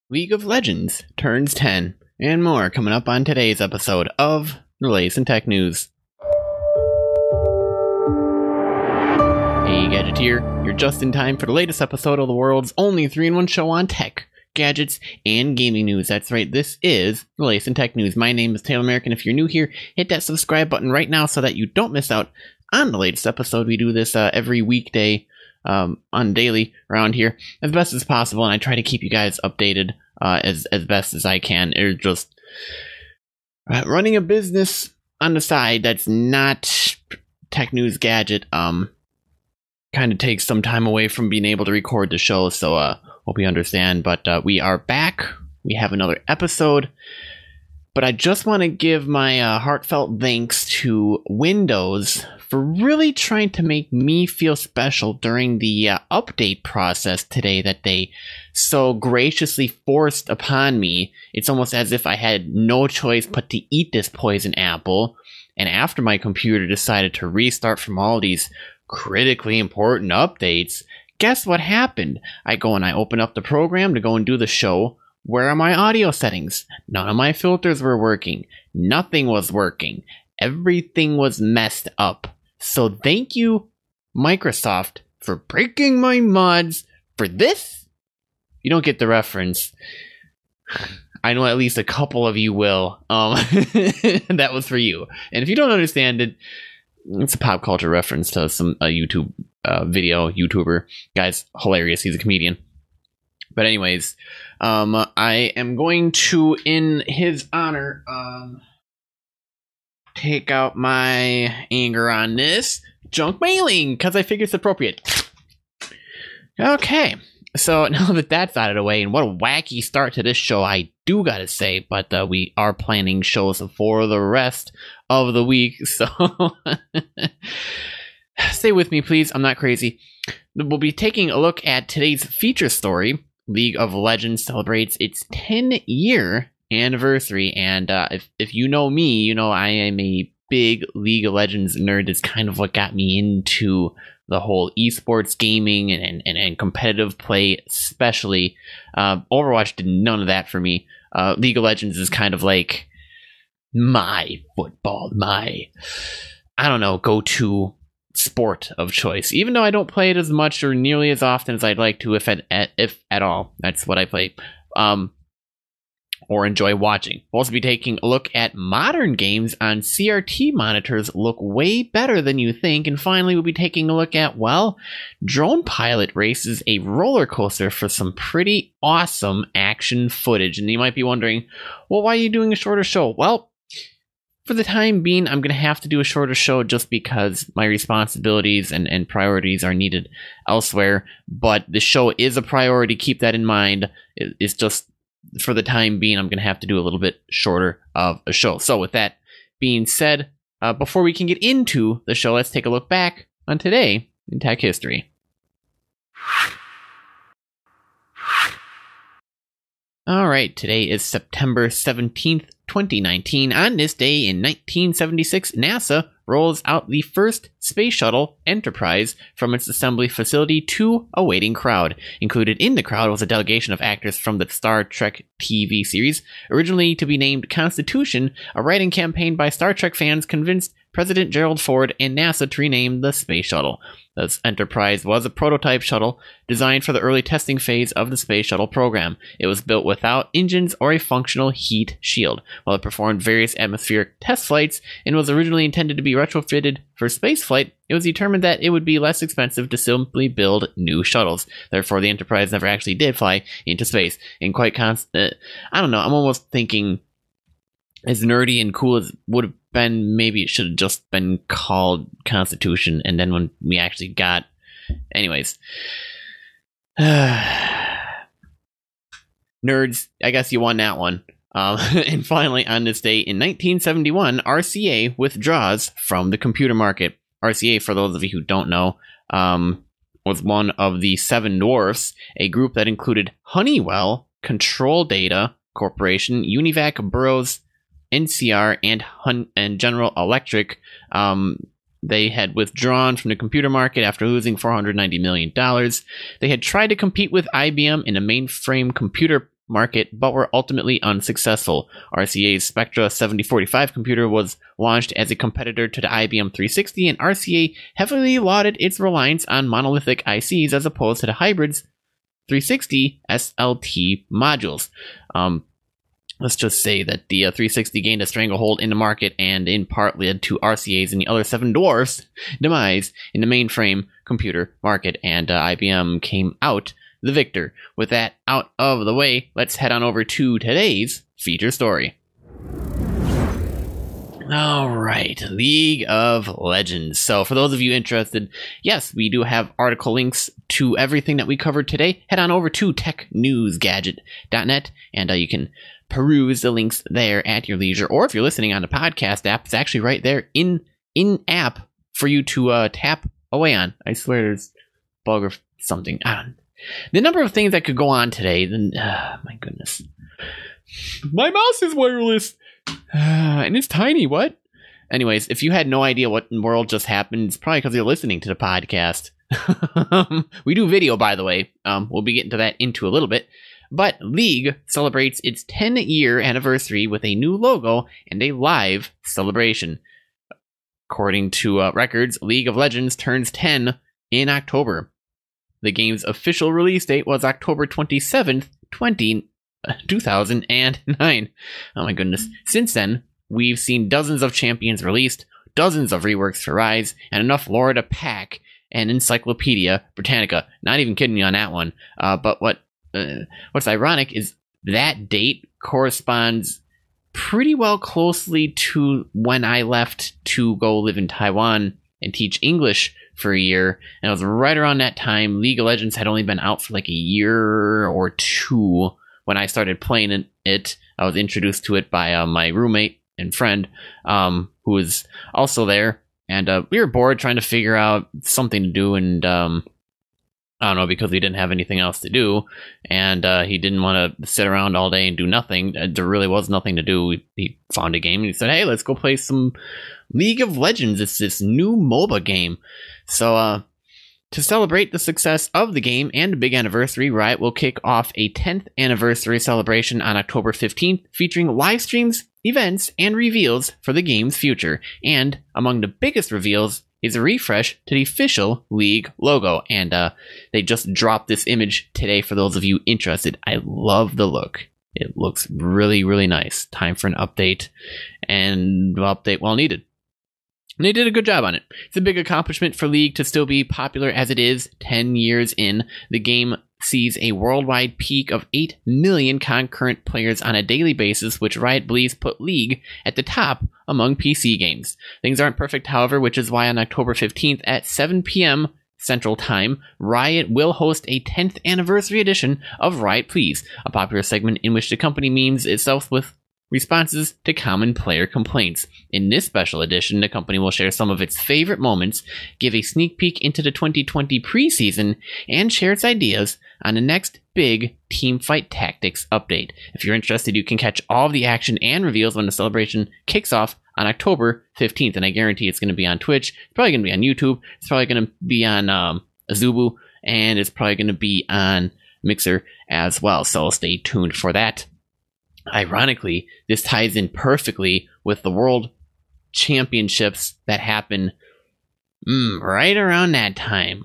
League of Legends turns 10, and more coming up on today's episode of the latest in tech news. Hey Gadgeteer, you're just in time for the latest episode of the world's only 3-in-1 show on tech, gadgets, and gaming news. That's right, this is the latest in tech news. My name is Taylor American. If you're new here, hit that subscribe button right now so that you don't miss out on the latest episode. We do this every weekday on daily around here as best as possible, and I try to keep you guys updated as best as I can. It's just running a business on the side that's not tech news gadget kind of takes some time away from being able to record the show, so hope you understand. But we are back. We have another episode, but I just want to give my heartfelt thanks to Windows for really trying to make me feel special during the update process today that they so graciously forced upon me. It's almost as if I had no choice but to eat this poison apple. And after my computer decided to restart from all these critically important updates, guess what happened? I go and I open up the program to go and do the show. Where are my audio settings? None of my filters were working. Nothing was working. Everything was messed up. So thank you, Microsoft, for breaking my mods for this. You don't get the reference. I know at least a couple of you will. That was for you. And if you don't understand it, it's a pop culture reference to a YouTube YouTuber. Guy's hilarious. He's a comedian. But anyways, I am going to, in his honor, take out my anger on this junk mailing, because I figure it's appropriate. Okay, so now that that's out of the way, and what a wacky start to this show, I do gotta say, but we are planning shows for the rest of the week, so stay with me, please. I'm not crazy. We'll be taking a look at today's feature story. League of Legends celebrates its 10-year anniversary, and if you know me, you know I am a big League of Legends nerd. It's kind of what got me into the whole esports gaming and competitive play, especially. Overwatch did none of that for me. League of Legends is kind of like my football, my, I don't know, go-to sport of choice, even though I don't play it as much or nearly as often as I'd like to, if at all. That's what I play or enjoy watching. We'll also be taking a look at modern games on CRT monitors look way better than you think. And finally, we'll be taking a look at, well, Drone Pilot races a roller coaster for some pretty awesome action footage. And you might be wondering, well, why are you doing a shorter show? Well, for the time being, I'm going to have to do a shorter show just because my responsibilities and priorities are needed elsewhere. But the show is a priority. Keep that in mind. It's just, for the time being, I'm going to have to do a little bit shorter of a show. So with that being said, before we can get into the show, let's take a look back on today in tech history. All right, today is September 17th, 2019. On this day in 1976, NASA rolls out the first space shuttle, Enterprise, from its assembly facility to a waiting crowd. Included in the crowd was a delegation of actors from the Star Trek TV series. Originally to be named Constitution, a writing campaign by Star Trek fans convinced President Gerald Ford and NASA to rename the space shuttle. The Enterprise was a prototype shuttle designed for the early testing phase of the space shuttle program. It was built without engines or a functional heat shield. While it performed various atmospheric test flights and was originally intended to be retrofitted for spaceflight, it was determined that it would be less expensive to simply build new shuttles. Therefore, the Enterprise never actually did fly into space. And quite I don't know, I'm almost thinking, as nerdy and cool as it would have been, maybe it should have just been called Constitution, and then when we actually got... Anyways. Nerds, I guess you won that one. And finally, on this day in 1971, RCA withdraws from the computer market. RCA, for those of you who don't know, was one of the Seven Dwarfs, a group that included Honeywell, Control Data Corporation, Univac, Burroughs, NCR, and General Electric. They had withdrawn from the computer market after losing $490 million. They had tried to compete with IBM in a mainframe computer market, but were ultimately unsuccessful. RCA's Spectra 7045 computer was launched as a competitor to the IBM 360, and RCA heavily lauded its reliance on monolithic ICs as opposed to the hybrids 360 SLT modules. Let's just say that the 360 gained a stranglehold in the market and in part led to RCA's and the other seven dwarfs' demise in the mainframe computer market, and IBM came out the victor. With that out of the way, let's head on over to today's feature story. All right, League of Legends. So for those of you interested, yes, we do have article links to everything that we covered today. Head on over to technewsgadget.net and you can peruse the links there at your leisure. Or if you're listening on the podcast app, it's actually right there in app for you to tap away on. I swear there's a bug or something. The number of things that could go on today, my goodness. My mouse is wireless. And it's tiny, what? Anyways, if you had no idea what in the world just happened, it's probably because you're listening to the podcast. We do video, by the way. We'll be getting to that into a little bit. But League celebrates its 10-year anniversary with a new logo and a live celebration. According to records, League of Legends turns 10 in October. The game's official release date was October 27th, 2009. Oh my goodness. Since then, we've seen dozens of champions released, dozens of reworks for Rise, and enough lore to pack an Encyclopedia Britannica. Not even kidding you on that one. But what's ironic is that date corresponds pretty well closely to when I left to go live in Taiwan and teach English for a year. And it was right around that time. League of Legends had only been out for like a year or two when I started playing it. I was introduced to it by my roommate and friend who was also there. And we were bored trying to figure out something to do, and I don't know, because we didn't have anything else to do, and he didn't want to sit around all day and do nothing. There really was nothing to do. He found a game and he said, hey, let's go play some League of Legends. It's this new MOBA game. So to celebrate the success of the game and a big anniversary, Riot will kick off a 10th anniversary celebration on October 15th, featuring live streams, events, and reveals for the game's future. And among the biggest reveals is a refresh to the official League logo. And they just dropped this image today for those of you interested. I love the look. It looks really, really nice. Time for an update, and update well needed. And they did a good job on it. It's a big accomplishment for League to still be popular as it is 10 years in. The game sees a worldwide peak of 8 million concurrent players on a daily basis, which Riot believes put League at the top among PC games. Things aren't perfect, however, which is why on October 15th at 7 p.m. Central Time, Riot will host a 10th anniversary edition of Riot Please, a popular segment in which the company memes itself with responses to common player complaints. In this special edition, the company will share some of its favorite moments, give a sneak peek into the 2020 preseason, and share its ideas on the next big Teamfight Tactics update. If you're interested, you can catch all of the action and reveals when the celebration kicks off on October 15th, and I guarantee it's going to be on Twitch, it's probably going to be on YouTube, it's probably going to be on Azubu, and it's probably going to be on Mixer as well, so stay tuned for that. Ironically, this ties in perfectly with the World Championships that happen right around that time.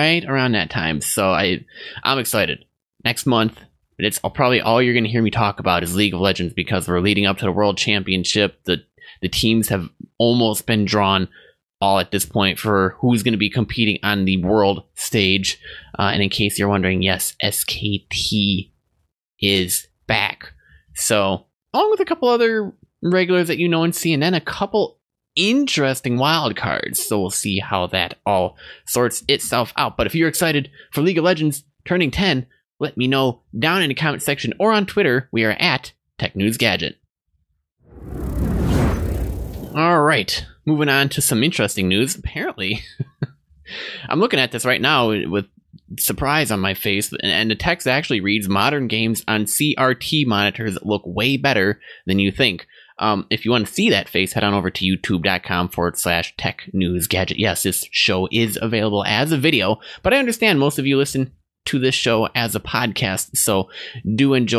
So I'm excited. Next month, it's probably all you're going to hear me talk about is League of Legends, because we're leading up to the World Championship. The teams have almost been drawn all at this point for who's going to be competing on the world stage. And in case you're wondering, yes, SKT is back. So, along with a couple other regulars that you know and see, and then a couple interesting wild cards. So we'll see how that all sorts itself out. But if you're excited for League of Legends turning 10, let me know down in the comment section or on Twitter. We are at TechNewsGadget. All right, moving on to some interesting news. Apparently, I'm looking at this right now with surprise on my face, and the text actually reads, modern games on CRT monitors look way better than you think. If you want to see that face, head on over to youtube.com/technewsgadget. Yes, this show is available as a video, but I understand most of you listen to this show as a podcast, so do enjoy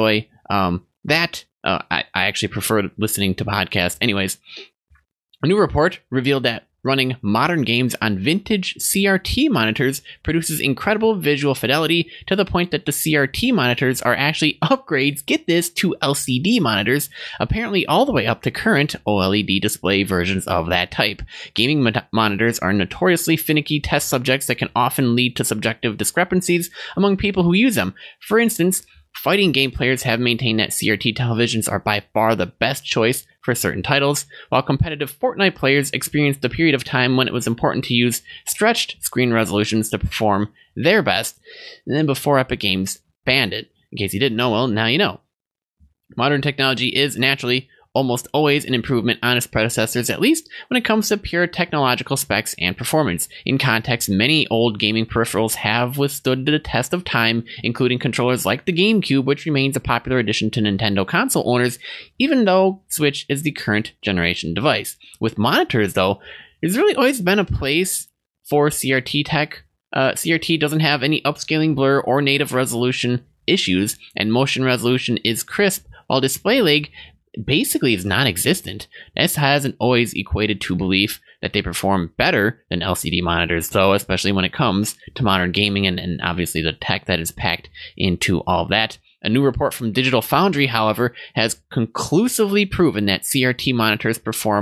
I actually prefer listening to podcasts. Anyways, a new report revealed that running modern games on vintage CRT monitors produces incredible visual fidelity to the point that the CRT monitors are actually upgrades, get this, to LCD monitors, apparently all the way up to current OLED display versions of that type. Gaming monitors are notoriously finicky test subjects that can often lead to subjective discrepancies among people who use them. For instance, fighting game players have maintained that CRT televisions are by far the best choice for certain titles, while competitive Fortnite players experienced a period of time when it was important to use stretched screen resolutions to perform their best, and then before Epic Games banned it. In case you didn't know, well, now you know. Modern technology is naturally almost always an improvement on its predecessors, at least when it comes to pure technological specs and performance. In context, many old gaming peripherals have withstood the test of time, including controllers like the GameCube, which remains a popular addition to Nintendo console owners, even though Switch is the current generation device. With monitors, though, there's really always been a place for CRT tech. CRT doesn't have any upscaling blur or native resolution issues, and motion resolution is crisp, while display lag basically is non-existent. This hasn't always equated to belief that they perform better than LCD monitors, though, especially when it comes to modern gaming and obviously the tech that is packed into all that. A new report from Digital Foundry, however, has conclusively proven that CRT monitors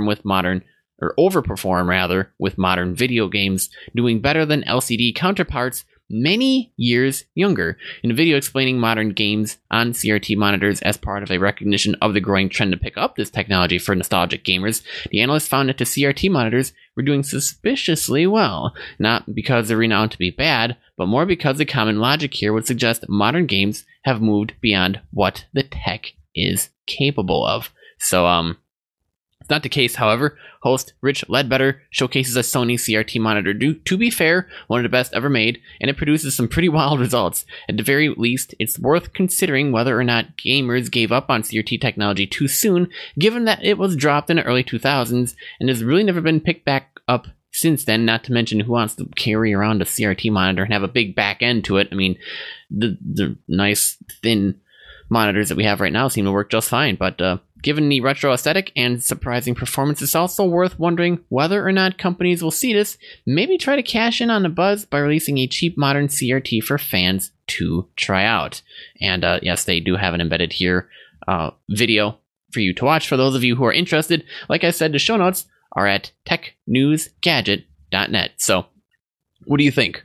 overperform with modern video games, doing better than LCD counterparts many years younger. In a video explaining modern games on CRT monitors as part of a recognition of the growing trend to pick up this technology for nostalgic gamers, the analyst found that the CRT monitors were doing suspiciously well, not because they're renowned to be bad, but more because the common logic here would suggest modern games have moved beyond what the tech is capable of. So, it's not the case, however. Host Rich Ledbetter showcases a Sony CRT monitor, to be fair, one of the best ever made, and it produces some pretty wild results. At the very least, it's worth considering whether or not gamers gave up on CRT technology too soon, given that it was dropped in the early 2000s and has really never been picked back up since then, not to mention who wants to carry around a CRT monitor and have a big back end to it. I mean, the nice, thin monitors that we have right now seem to work just fine, but given the retro aesthetic and surprising performance, it's also worth wondering whether or not companies will see this, maybe try to cash in on the buzz by releasing a cheap modern CRT for fans to try out. And yes, they do have an embedded here video for you to watch for those of you who are interested. Like I said, the show notes are at technewsgadget.net. So, what do you think?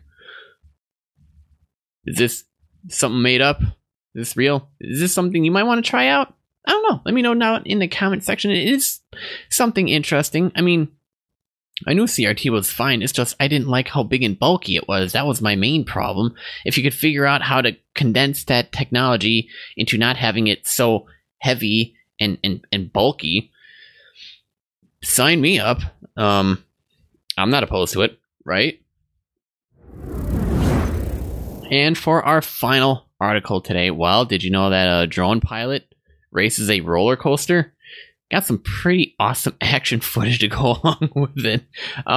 Is this something made up? Is this real? Is this something you might want to try out? I don't know. Let me know now in the comment section. It is something interesting. I mean, I knew CRT was fine. It's just I didn't like how big and bulky it was. That was my main problem. If you could figure out how to condense that technology into not having it so heavy and bulky, sign me up. I'm not opposed to it, right? And for our final article today, well, did you know that a drone pilot races a roller coaster? Got some pretty awesome action footage to go along with it.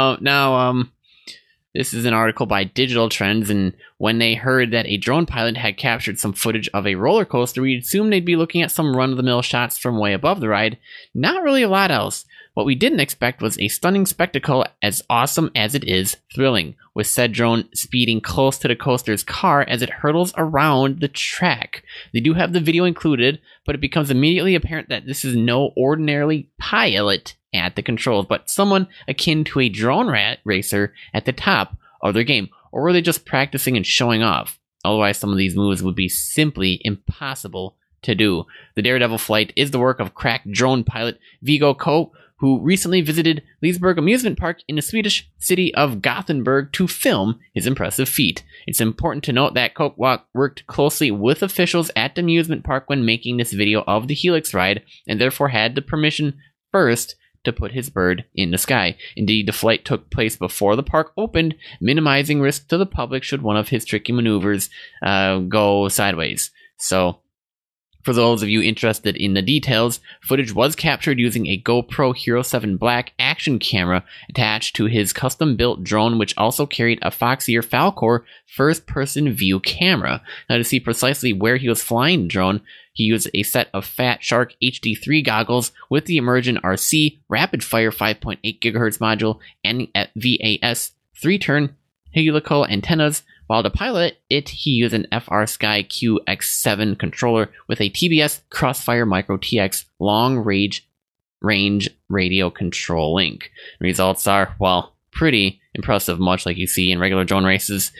This is an article by Digital Trends, and when they heard that a drone pilot had captured some footage of a roller coaster, we'd assume they'd be looking at some run-of-the-mill shots from way above the ride. Not really a lot else. What we didn't expect was a stunning spectacle as awesome as it is thrilling, with said drone speeding close to the coaster's car as it hurtles around the track. They do have the video included, but it becomes immediately apparent that this is no ordinary pilot at the controls, but someone akin to a drone racer at the top of their game. Or were they just practicing and showing off? Otherwise, some of these moves would be simply impossible to do. The Daredevil flight is the work of crack drone pilot Viggo Koh, who recently visited Leesburg Amusement Park in the Swedish city of Gothenburg to film his impressive feat. It's important to note that Koch worked closely with officials at the amusement park when making this video of the Helix ride, and therefore had the permission first to put his bird in the sky. Indeed, the flight took place before the park opened, minimizing risk to the public should one of his tricky maneuvers go sideways. So, for those of you interested in the details, footage was captured using a GoPro Hero 7 Black action camera attached to his custom-built drone, which also carried a Foxeer Falcor first-person view camera. Now, to see precisely where he was flying the drone, He used a set of Fat Shark HD3 goggles with the Emergent RC Rapid Fire 5.8 GHz module and VAS 3-turn helical antennas, while to pilot it, he used an FrSky QX7 controller with a TBS Crossfire Micro TX long range radio control link. Results are, well, pretty impressive, much like you see in regular drone races.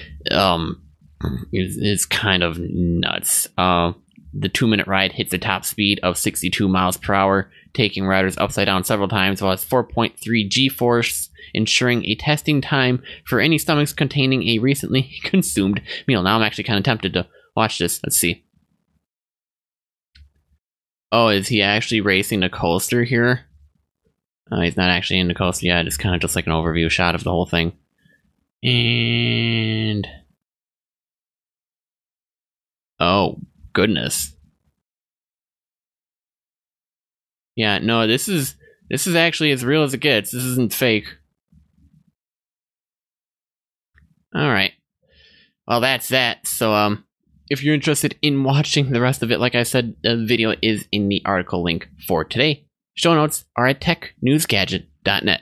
It's kind of nuts. The 2-minute ride hits a top speed of 62 miles per hour, taking riders upside down several times, while it's 4.3 G-force, ensuring a testing time for any stomachs containing a recently consumed meal. Now I'm actually kind of tempted to watch this. Let's see. Oh, is he actually racing a coaster here? He's not actually in the coaster yet. It's kind of just like an overview shot of the whole thing. And... oh, goodness. Yeah, no, this is actually as real as it gets. This isn't fake. Alright. Well, that's that. So, if you're interested in watching the rest of it, like I said, the video is in the article link for today. Show notes are at technewsgadget.net.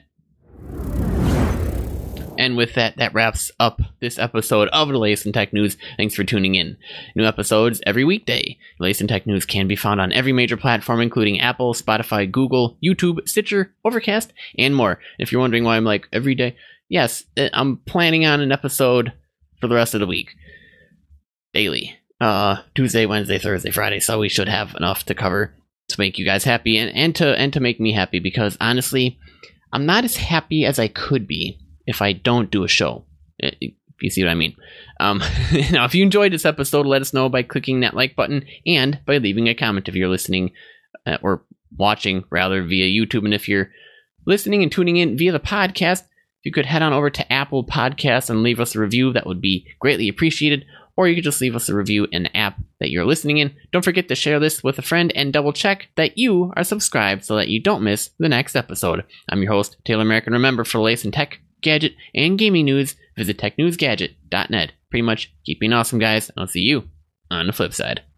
And with that, that wraps up this episode of the Latest in Tech News. Thanks for tuning in. New episodes every weekday. The Latest in Tech News can be found on every major platform, including Apple, Spotify, Google, YouTube, Stitcher, Overcast, and more. If you're wondering why I'm like every day, yes, I'm planning on an episode for the rest of the week. Daily. Tuesday, Wednesday, Thursday, Friday. So we should have enough to cover to make you guys happy and to make me happy, because honestly, I'm not as happy as I could be if I don't do a show, if you see what I mean. Now, if you enjoyed this episode, let us know by clicking that like button and by leaving a comment if you're listening or watching, rather, via YouTube. And if you're listening and tuning in via the podcast, if you could head on over to Apple Podcasts and leave us a review, that would be greatly appreciated. Or you could just leave us a review in the app that you're listening in. Don't forget to share this with a friend and double check that you are subscribed so that you don't miss the next episode. I'm your host, Taylor Merrick, and remember, for the latest in tech, gadget, and gaming news, visit technewsgadget.net. Pretty much keep being awesome, guys, and I'll see you on the flip side.